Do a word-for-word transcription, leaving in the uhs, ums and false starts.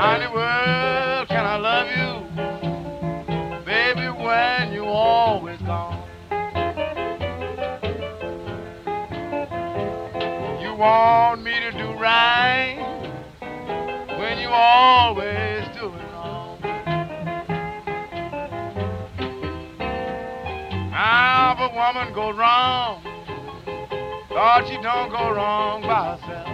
How in the world can I love you, baby, when you always gone? You want me to do right when you always doing wrong. How if a woman goes wrong, Lord, she don't go wrong by herself.